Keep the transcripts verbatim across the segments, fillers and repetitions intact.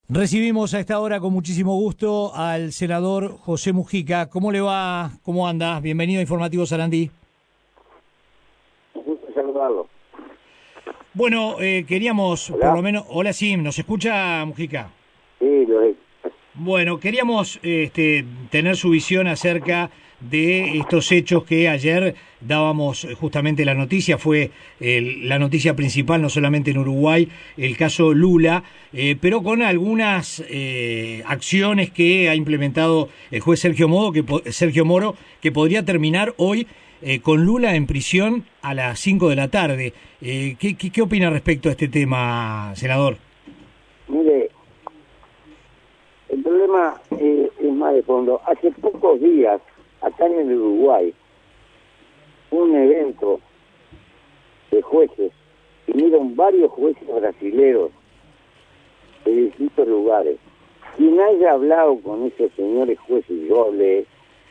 Recibimos a esta hora con muchísimo gusto al senador José Mujica. ¿Cómo le va? ¿Cómo anda? Bienvenido a Informativo Sarandí. Un gusto saludarlo. Bueno, eh, queríamos Hola. por lo menos... Hola, sí, ¿nos escucha, Mujica? Sí, lo es. Bueno, queríamos este, tener su visión acerca de estos hechos que ayer dábamos justamente la noticia, fue el, la noticia principal no solamente en Uruguay, el caso Lula, eh, pero con algunas eh, acciones que ha implementado el juez Sergio Moro, que, Sergio Moro, que podría terminar hoy eh, con Lula en prisión a las cinco de la tarde. Eh, ¿qué, qué, ¿Qué opina respecto a este tema, senador? Mire, el problema eh, es más de fondo. Hace pocos días, acá en el Uruguay, un evento de jueces, vinieron varios jueces brasileños de distintos lugares. Quien haya hablado con esos señores jueces, yo hablé,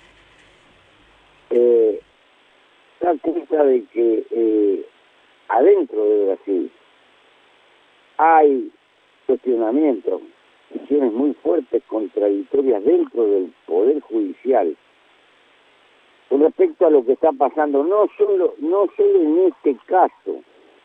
eh, da cuenta de que eh, adentro de Brasil hay cuestionamientos, decisiones muy fuertes, contradictorias dentro del Poder Judicial con respecto a lo que está pasando, no solo, no solo en este caso,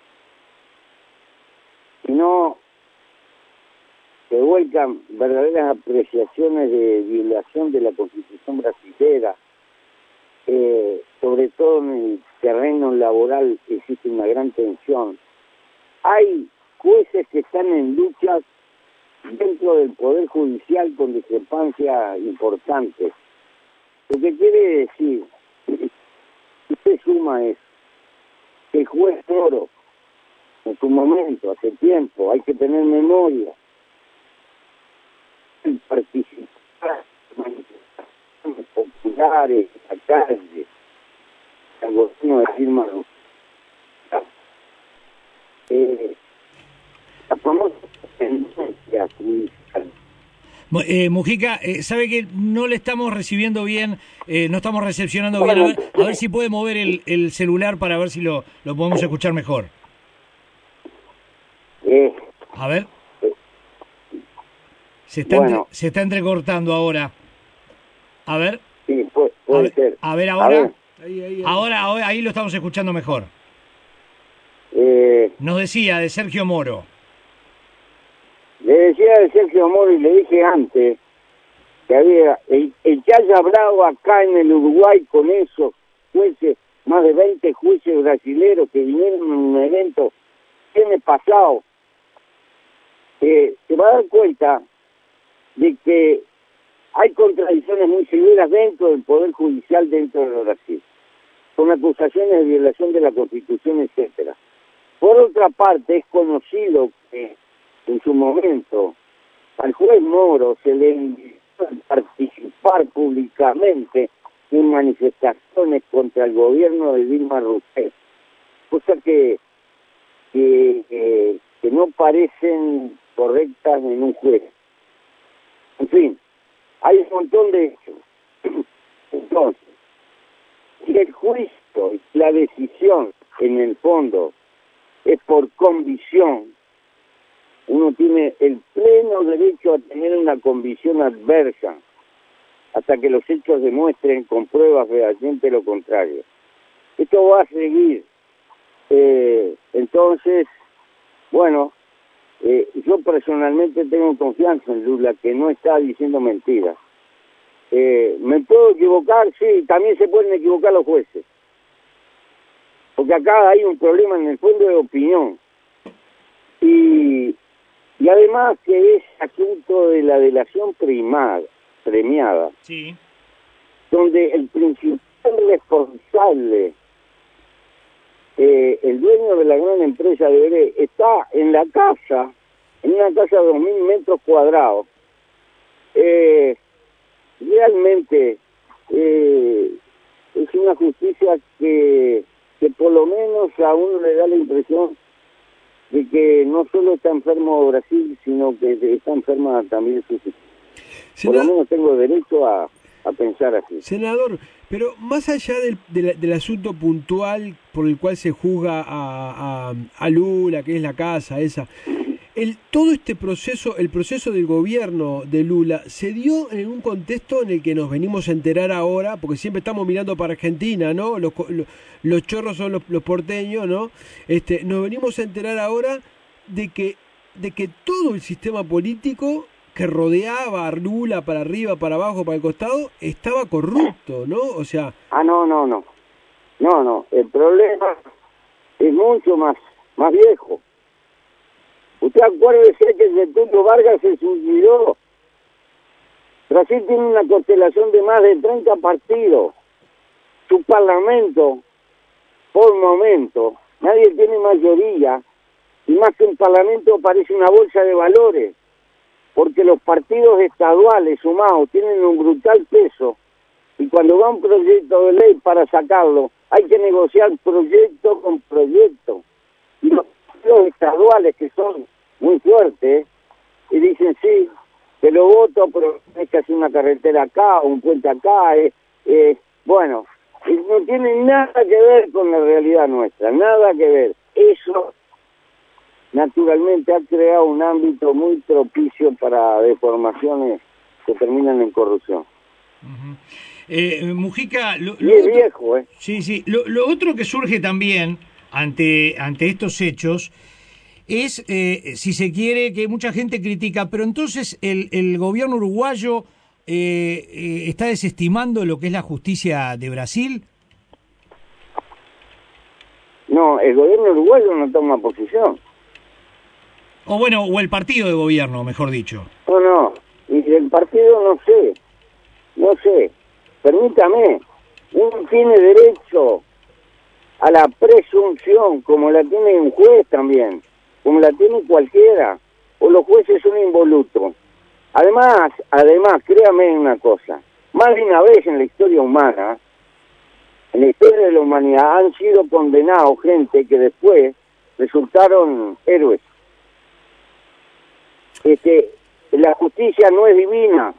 sino que vuelcan verdaderas apreciaciones de violación de la Constitución brasilera. Eh, sobre todo en el terreno laboral existe una gran tensión. Hay jueces que están en luchas dentro del Poder Judicial con discrepancias importantes. Lo que quiere decir, si usted suma es que el juez Toro, en su momento, hace tiempo, hay que tener memoria, participar en manifestaciones populares, a calle, al gobierno de Dilma Rousseff. Eh, la famosa tendencia judicial. Eh, Mujica, eh, sabe que no le estamos recibiendo bien, eh, no estamos recepcionando bien. A ver, a ver si puede mover el, el celular para ver si lo, lo podemos escuchar mejor. Eh, A ver. Se está, bueno, entre, se está entrecortando ahora. A ver. Sí, puede, puede a ver, ser. A ver ahora. A ver. Ahí, ahí, ahí. Ahora, ahora, ahí lo estamos escuchando mejor. Eh, Nos decía de Sergio Moro. Le decía de Sergio Moro y le dije antes que había el, el que haya hablado acá en el Uruguay con esos jueces, más de veinte jueces brasileños que vinieron en un evento tiene pasado, eh, se va a dar cuenta de que hay contradicciones muy severas dentro del Poder Judicial dentro de Brasil, con acusaciones de violación de la Constitución, etcétera. Por otra parte, es conocido que en su momento al juez Moro se le invitó a participar públicamente en manifestaciones contra el gobierno de Dilma Rousseff, cosa que, que, eh, que no parecen correctas en un juez. En fin, hay un montón de hechos. Entonces, si el juicio y la decisión en el fondo es por convicción, uno tiene el pleno derecho a tener una convicción adversa hasta que los hechos demuestren con pruebas fehacientes lo contrario. Esto va a seguir. Eh, entonces, bueno, eh, yo personalmente tengo confianza en Lula, que no está diciendo mentiras. Eh, ¿Me puedo equivocar? Sí, también se pueden equivocar los jueces. Porque acá hay un problema en el fondo de opinión. Y... Y además que es asunto de la delación primada, premiada, sí, donde el principal responsable, eh, el dueño de la gran empresa de Bre, está en la casa, en una casa de dos mil metros cuadrados. Eh, realmente eh, es una justicia que, que por lo menos a uno le da la impresión de que no solo está enfermo Brasil, sino que está enferma también su sistema. Por lo menos tengo derecho a, a pensar así. Senador, pero más allá del, del, del asunto puntual por el cual se juzga a, a, a Lula, que es la casa esa, el, todo este proceso, el proceso del gobierno de Lula, se dio en un contexto en el que nos venimos a enterar ahora, porque siempre estamos mirando para Argentina, ¿no? Los, los, los chorros son los, los porteños, ¿no? Este, nos venimos a enterar ahora de que, de que todo el sistema político que rodeaba a Lula para arriba, para abajo, para el costado, estaba corrupto, ¿no? O sea... Ah, no, no, no. No, no. El problema es mucho más, más viejo. Usted acuérdese que Getúlio Vargas se suicidó. Brasil tiene una constelación de más de treinta partidos. Su parlamento, por momento, nadie tiene mayoría, y más que un parlamento parece una bolsa de valores, porque los partidos estaduales sumados tienen un brutal peso, y cuando va un proyecto de ley para sacarlo, hay que negociar proyecto con proyecto. Y los partidos estaduales, que son muy fuertes, y dicen, sí, te lo voto, pero hay que hacer una carretera acá, un puente acá, eh, eh, bueno, no tiene nada que ver con la realidad nuestra, nada que ver. Eso, naturalmente, ha creado un ámbito muy propicio para deformaciones que terminan en corrupción. Uh-huh. eh, Mujica... Lo, y lo es otro, viejo, ¿eh? Sí, sí. Lo, lo otro que surge también ante, ante estos hechos es, eh, si se quiere, que mucha gente critica, pero entonces el, el gobierno uruguayo eh, eh, está desestimando lo que es la justicia de Brasil. No, el gobierno uruguayo no toma posición. O bueno, o el partido de gobierno, mejor dicho. No, no, y el partido no sé, no sé, permítame, uno tiene derecho a la presunción, como la tiene un juez también, como la tiene cualquiera, o los jueces son involutos. Además, además, créame una cosa, más de una vez en la historia humana, en la historia de la humanidad, han sido condenados gente que después resultaron héroes. Este, la justicia no es divina,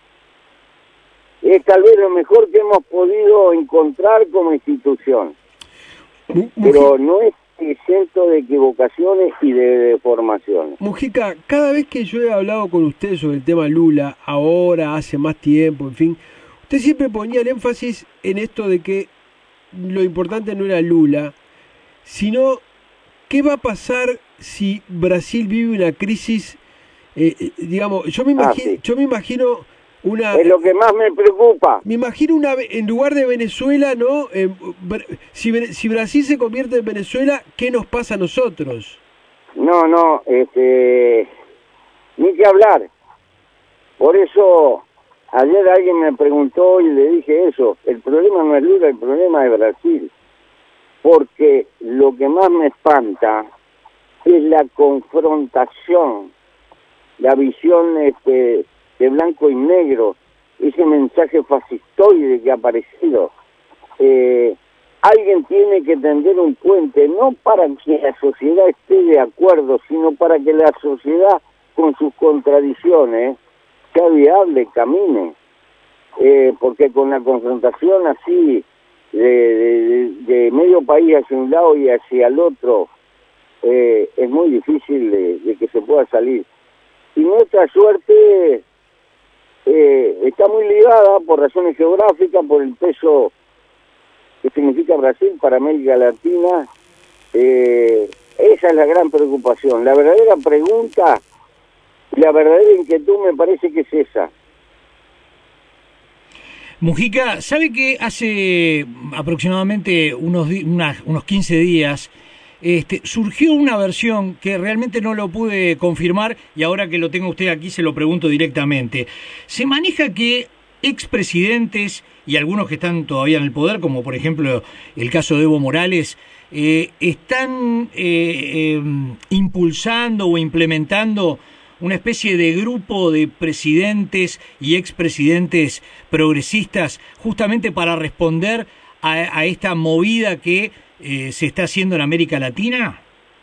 es tal vez lo mejor que hemos podido encontrar como institución, pero no es exento de equivocaciones y de deformaciones. Mujica, cada vez que yo he hablado con usted sobre el tema Lula, ahora, hace más tiempo, en fin, usted siempre ponía el énfasis en esto de que lo importante no era Lula, sino qué va a pasar si Brasil vive una crisis. Eh, eh, digamos, yo me imagino, ah, sí. yo me imagino una. Es lo que más me preocupa. Me imagino una, en lugar de Venezuela, ¿no? Eh, si, si Brasil se convierte en Venezuela, ¿qué nos pasa a nosotros? No, no, este, ni que hablar. Por eso ayer alguien me preguntó y le dije eso. El problema no es Lula, el problema es Brasil, porque lo que más me espanta es la confrontación. La visión este, de blanco y negro, ese mensaje fascistoide que ha aparecido. Eh, alguien tiene que tender un puente, no para que la sociedad esté de acuerdo, sino para que la sociedad, con sus contradicciones, sea viable, camine. Eh, porque con la confrontación así, de, de, de medio país hacia un lado y hacia el otro, eh, es muy difícil de, de que se pueda salir. Y nuestra suerte eh, está muy ligada por razones geográficas, por el peso que significa Brasil para América Latina. Eh, esa es la gran preocupación. La verdadera pregunta, la verdadera inquietud me parece que es esa. Mujica, ¿sabe que hace aproximadamente unos, unas, unos quince días Este, surgió una versión que realmente no lo pude confirmar y ahora que lo tengo usted aquí se lo pregunto directamente? Se maneja que expresidentes y algunos que están todavía en el poder, como por ejemplo el caso de Evo Morales, eh, están eh, eh, impulsando o implementando una especie de grupo de presidentes y expresidentes progresistas justamente para responder a, a esta movida que Eh, ¿se está haciendo en América Latina?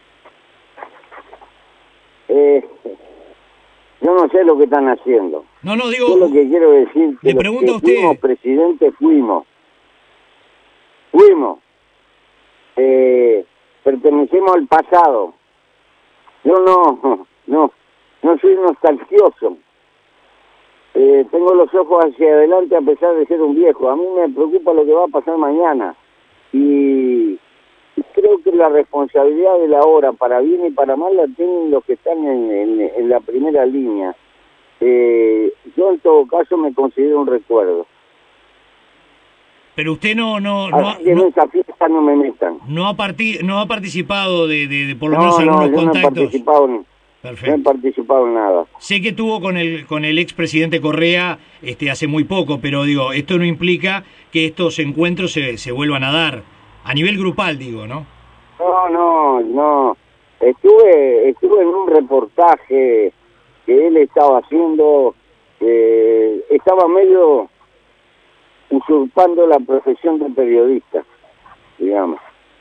Eh, yo no sé lo que están haciendo. No, no, digo... Yo lo que quiero decir que le pregunto a usted... fuimos presidentes, fuimos. Fuimos. Eh, pertenecemos al pasado. Yo no, no, no soy nostalgioso. Eh, tengo los ojos hacia adelante a pesar de ser un viejo. A mí me preocupa lo que va a pasar mañana. Y creo que la responsabilidad de la hora, para bien y para mal, la tienen los que están en, en, en la primera línea. Eh, yo en todo caso me considero un recuerdo. Pero usted no no no, Así que no, en esa fiesta no me metan. no ha parti no ha participado de, de, de por lo No, menos no, algunos yo contactos. no he participado en, Perfecto. no he participado en nada. Sé que tuvo con el con el expresidente Correa este hace muy poco, pero digo, esto no implica que estos encuentros se, se vuelvan a dar a nivel grupal, digo, ¿no? No, no, no. Estuve estuve en un reportaje que él estaba haciendo, eh, estaba medio usurpando la profesión de periodista, digamos.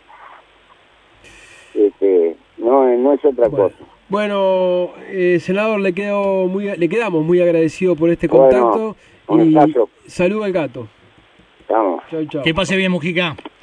Este, no, no es otra Bueno. cosa. Bueno, eh, senador, le quedo muy, le quedamos muy agradecidos por este Bueno, contacto un y abrazo. saludo al gato. Vamos. Chau, chau. Que pase bien, Mujica.